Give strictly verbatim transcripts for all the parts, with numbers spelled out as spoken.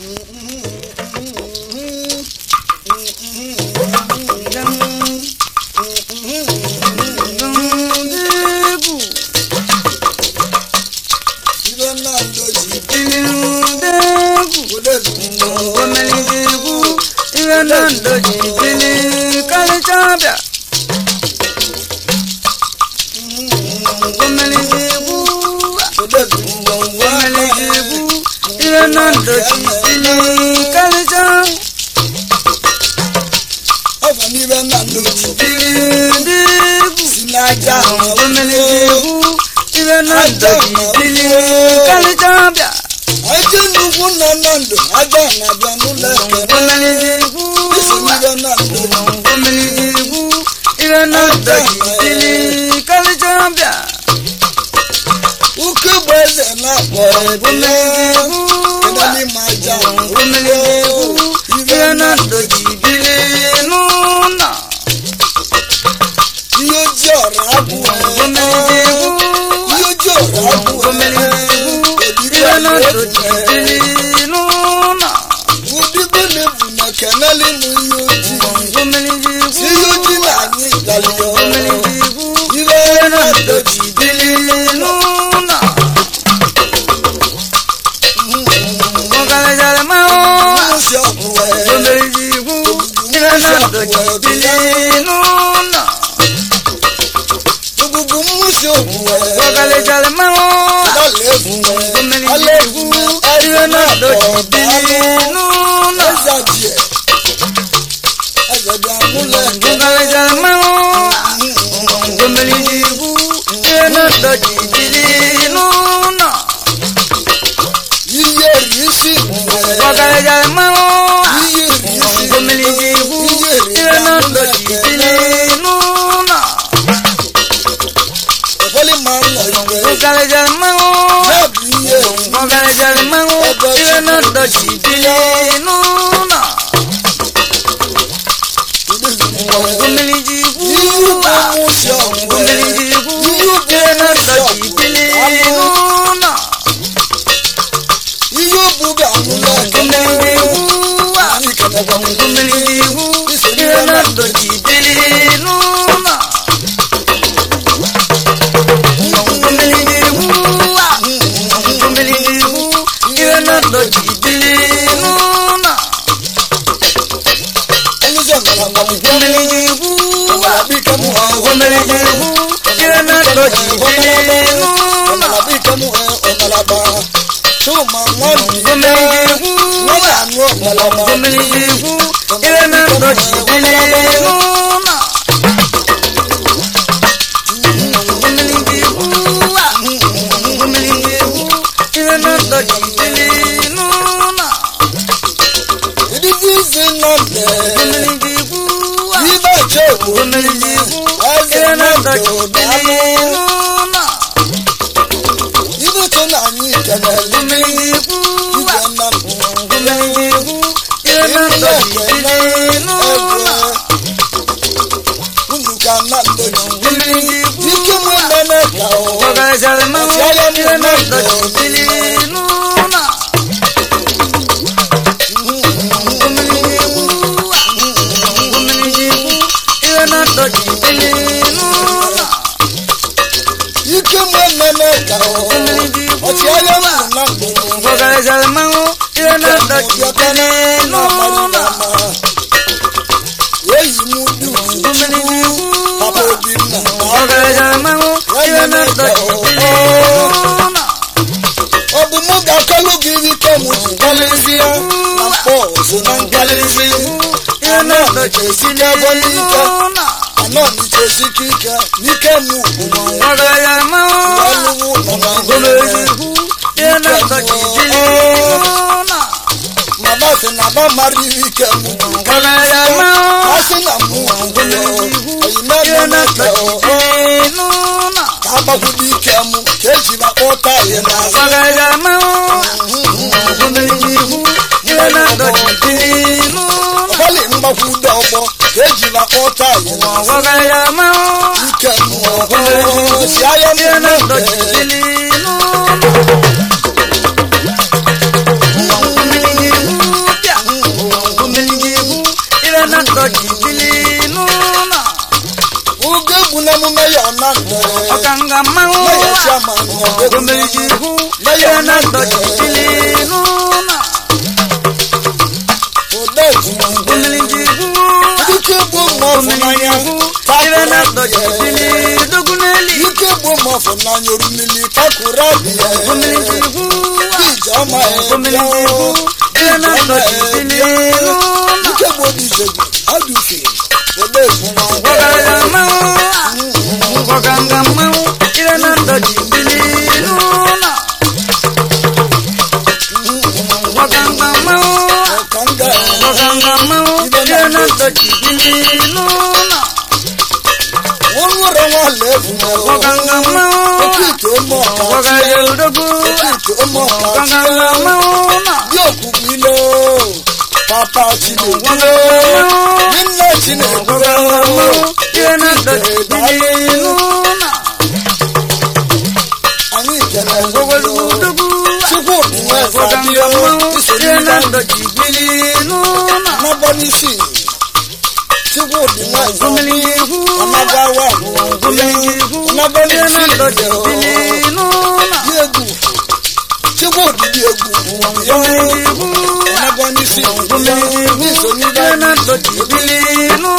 Nando jibili kalichabya Gomeli jibu Gomeli jibu Iwe nando jibili kalichabya Ova niwe nando jibili Sinaja Gomeli jibu Iwe nando jibili kalichabya Aje nugu na nando Aja na bianule Gomeli jibu Gomeli Iwe nando jibili kalichabya Ukubweze na kwa Gomeli Kedani maja Gomeli Iwe nando jibili nuna Iyo jora abuwe Gomeli Iyo jora abuwe Gomeli Iwe nando jibili nuna Udibele buna kanali muyoji Gomeli Siyoji na ni galiyo Gomeli Iwe nando jibili nuna Mogale jale mao Gomeli Iwe nando jibili nuna Mogale jale mao Gomeli Iwe nando jibili nuna Mogale jale mao Gomeli Iwe nando jibili nuna Mogale jale mao Gomeli Iwe nando jibili nuna Mogale jale mao Mogale jale mao Iwe nando jibili nuna Gomeli Gomeli Iwe nando jibili nuna Gomeli Gomeli Iwe nando jibili nuna Gomeli Gomeli Iwe nando jibili nuna Gomeli Gomeli Iwe nando jibili nuna Gomeli Iwe nando jibili nuna Gomeli Gomeli Iwe nando jibili nuna Gomeli Gomeli Iwe nando jibili nuna Gomeli Gomeli Iwe nando jibili nuna Mogale jale mao Iwe nando jibili nuna Gomeli Gomeli Iwe nando jibili nuna Mogale jale mao Iwe nando jibili nuna Gomeli Mogale jale mao Iwe nando jibili nuna Obumuga kalu giri kemu Gomeli Gomeli Iwe nando jibili nuna Anoni chesikika nikemu Mogale jale mao Gomeli Iwe nando jibili nuna Mama se na ba mari kemu Mogale jale mao Asina mu Gomeli Iwe nando jibili nuna Kaba kudi kemu keji ba ota ye na Mogale jale mao Gomeli Iwe nando jibili nuna Bali mba kuda obo keji ba ota ye na Mogale jale mao Gomeli Iwe nando jibili nuna Wakanga mau Gomelijihu Yana Dojilinu Gomelijihu Gomelijihu Yana Dojilinu Guneli Gomelijihu Gomelijihu Yana Dojilinu How do you feel? Wakanga mau Wakanga mau Yana Dojilinu Wakanga mau Wakanga mau Yana Dojilinu One more than one level. Wakanga mau Wakanga Dogu Wakanga mau Yokubilo, Papa Chino, Yinna Chino, Yana Dojilinu Ani Jana, Dogu Support Wakanga mau Yana Dojilinu Nobody see. Support the man, Gomelijihu another one, Gomelijihu nobody Yana see. Dojilinu Diego, support the Diego, Gomelijihu nobody see. Gomelijihu Yana Dojilinu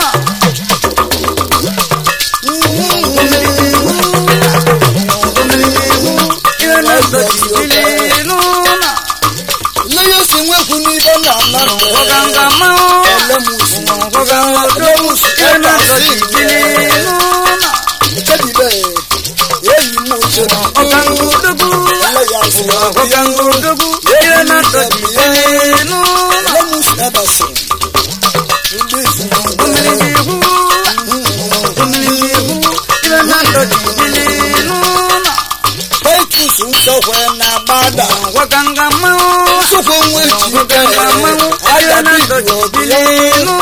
Gomelijihu Yana Dojilinu Layo singwe kuniba na na. Wakanga mau Elemusi, Wakanga Dogu Yana Dojilinu Chadibe, Yeyi Muse, Wakanga Dogu Layasi, Wakanga Dogu Yana Dojilinu Elemusi Abasi, Udisi, Gomelijihu Gomelijihu Yana Dojilinu Baitu Sunsowe na Bada, Wakanga mau Sofo Mwechi, Wakanga mau Yana Dojilinu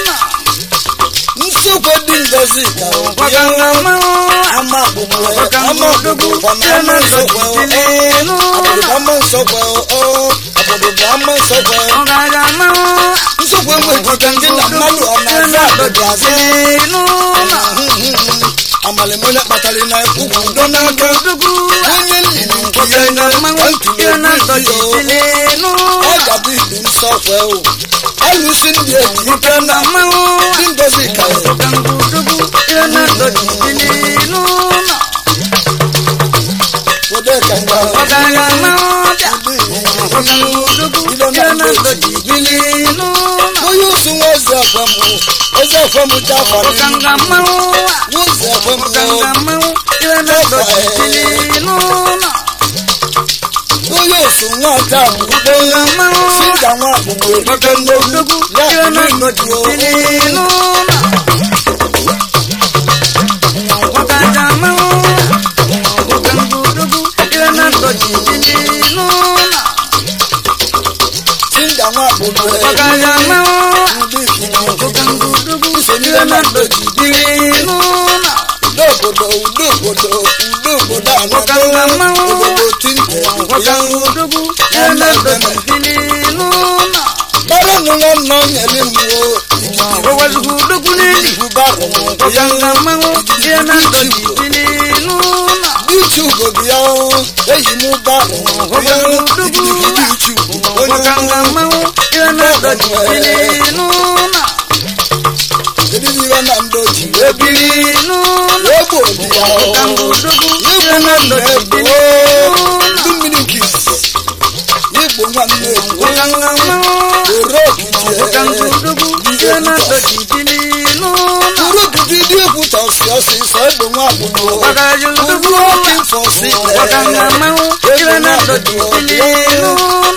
Nsokwe Dingazika, Wakanga mau Ama Bubwe, Wakanga Ama Dogu Bubwe, Yana Ama Sokwe, Dojilinu Ama Sokwe, oh, Ama Sokwe, Wakanga mau Nsokwe Mwechi, Kangina Malu, Yana Ama Dojilinu Amalemona Batalina, Kuku, Donaka, Dogu Onion, Wakanga mau Yana Dojilinu Aga Bibin Software, Alusin, Wakanga mau Dingazika, Wakanga Dogu Yana Dojilinu Wodekanga, Wakanga mau Wakanga Dogu Yana Dojilinu Oyusu Wazafamu, Wazafamu Jafari, Wakanga mau Wazafamu, Wakanga mau Yana Dojilinu Oyusu Watamu, Wakanga mau Singa Wabu, Wakanga Dogu Yana Dojilinu Wakanga mau Wakanga Dogu Yana Dojilinu Singa Wabu, Wakanga mau Wakanga Dogu Yana Dojilinu Udobodo, udobodo, udobodo, Wakanga mau udobodo tinte, Wakanga Dogu Yana Dojilinu bara nuna no nyele muo, Wawazugu Dogu Neli ibaro, Wakanga mau Yana Dojilinu YouTube biya, eyi mu baro, Wakanga Dogu YouTube, Wakanga mau Yana Dojilinu ebi biya na ndoji, Dojilinu ebo biya, Wakanga Dogu Yana ebo, Dojilinu two million kids, igbo nwanne, Wakanga mau oro kije, Wakanga Dogu Yana Dojilinu oro kije di ekuta osi osi, so igbo nwa agbụgbọ, Wakanga Dogu looking for sickness, Wakanga mau Yana Dojilinu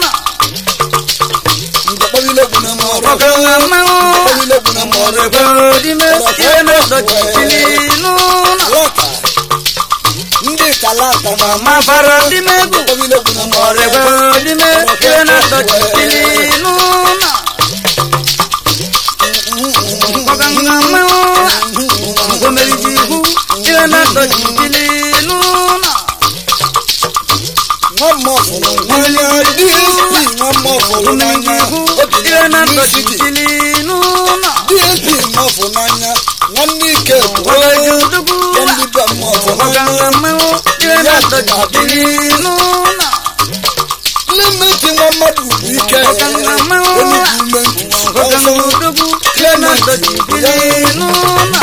ndakpọbilegwu na mọrọ, Wakanga mau ndakpọbilegwu na mọrọ, Dime Yana Dojilinu lọta, ndị kalata na Mafara Dimegu ndakpọbilegwu na mọrọ, Dime Yana Dojilinu Wakanga mau Gomelijihu Yana Dojilinu nwa mmọfụ n'anya, D S P nwa mmọfụ n'anya, obi Yana na City, Dojilinu D S P mmọfụ n'anya, nwanne ike bụ Wakanga Dogu ndị be mmọfụ afọ Ọ̀gángan mẹ́wọ́ ilé náà dọ̀jì nínú náà. Limiti Muhammadu Ike Ọ̀gángan mẹ́wọ́ ọ̀gángan odogwu ilé náà dọ̀jì nínú náà.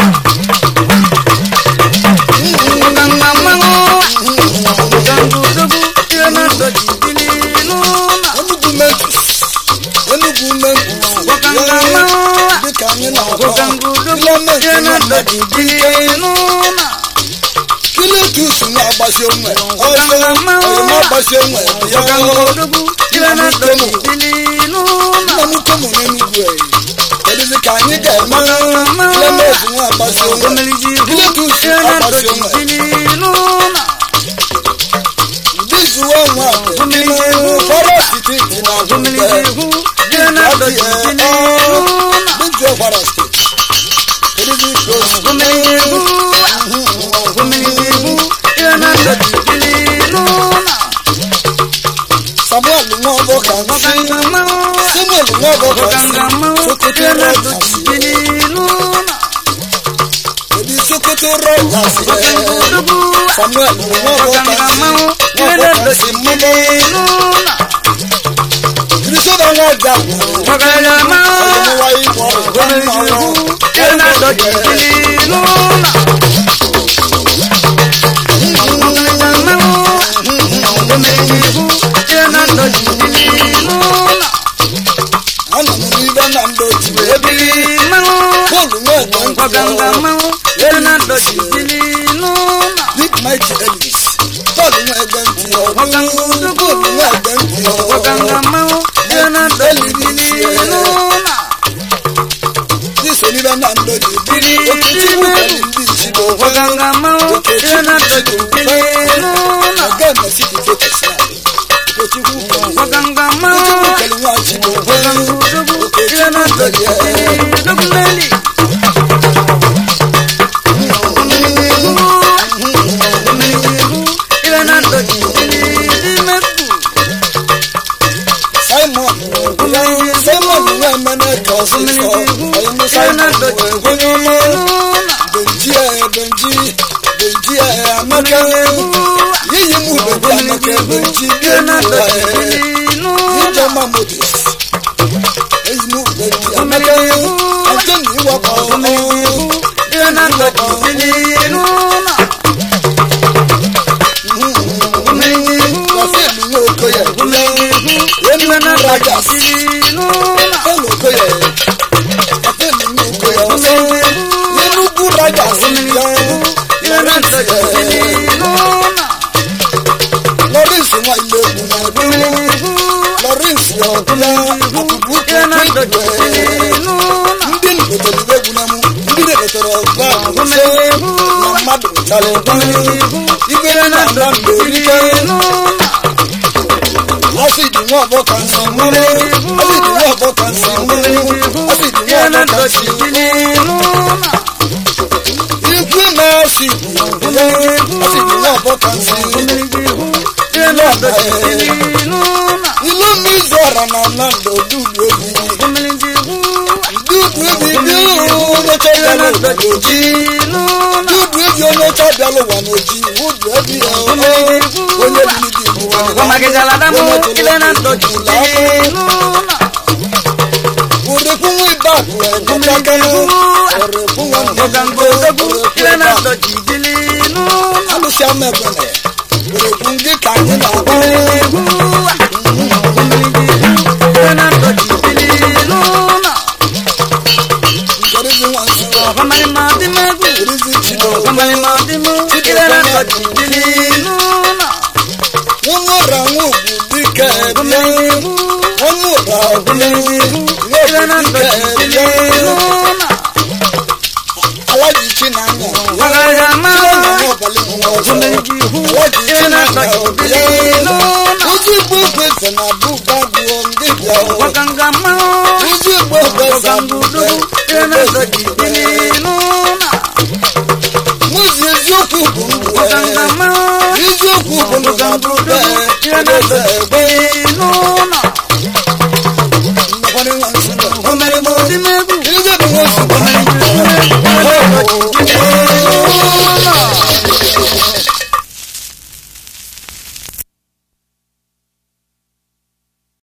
Ọ̀gángan mẹ́wọ́ ọ̀gángan odogwu ilé náà dọ̀jì nínú náà. Enugu Memphis Enugu Memphis Ọ̀gángan mẹ́wọ́ dịka anyị na-agba ọ̀gángan odogwu ilé náà dọ̀jì nínú náà. Kiletus na-agbasi onwe ọsọ ọyịma agbasi onwe ya Ọ̀gángan odogwu ilé náà dọ̀jì nínú náà. nna m komo n'Enugu eyi kedụzi ka anyị ga-eme Clement nwa agbasi onwe Kiletus agbasi onwe ndị zuwa nwa kwara steeti na Bintu Kwara steeti kedụzi kosi Samuel Nwabo ka nsị Samuel Nwabo ka nsị Sokoto Rogers Edi Sokoto Rogers Samuel Nwabo ka nsị Nwabo ka nsị mmụọ Kirisoba Nwaja Ọyọmọwa Igbo Ana m n'ibe na ndị otu ebili bọọlụ nwa-egbe ntị Big Mighty Ellis bọọlụ nwa-egbe ntị bọọlụ nwa-egbe ntị Iso n'ibe na ndị otu ebili Okechukwu kere ndị ichido Okechukwu Oga Mesiki Fetesina Okechukwu kere nwa chido Okechukwu kere Simon Simon nwa emene ka ọsịsọ ọyịmụ Simon Benji Benji Benji Amaka yiyi mu Benji Amaka Benji Benji Ijoma Moses eyi mu Benji Amaka Antoni Iwakọ Rafael Nwokoye Enugu Rajas Rafael Okoye Rafael Nwokoye Enugu Rajas Lawrence nwa ile egwu Lawrence ọbụla akụkụ ndị nletere egwu na mụ ndị nletere ọgba ise na mmadụ tara ibe na ala mgbe erike Asidi nwa ọbọ ka nsị mmiri Asidi nwa ọbọ ka nsị mmiri Asidi nwa ọbọ ka nsị ikwu na asidi Asidi nwa ọbọ ka nsị ilu mmiri ọra na Nando dudu ebi dudu ebi bi onye chọbịala ụwa n'oji dudu ebi onye chọbịala ụwa n'oji dudu ebi onye lili dị igbo Urekunwe babu ẹ̀dúnlágánú ọ̀rẹ̀kúnwé ọ̀gángbó alùsí amẹ́gbẹ̀lẹ̀ urekun dí kàní nà bá nkọ̀rìsì wọn sí kọ̀rìsì chido chido wọn mọ̀ra wọn ògùn bí kẹ́ẹ̀bíẹ́ wọn mọ̀ra ògùn Alaji na anya Uji gbogbo ese na buga gbuo ndị bịa Uji gbogbo ese na buga Muzi eziokwu bụ ndụ Eziokwu bụ ndụ na buga Eze egbe Nnekwane nwa nsọ